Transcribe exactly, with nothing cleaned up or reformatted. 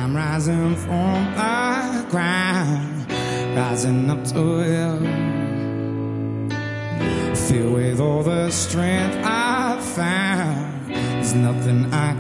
I'm rising from the ground, rising up to you. Filled with all the strength I've found, there's nothing I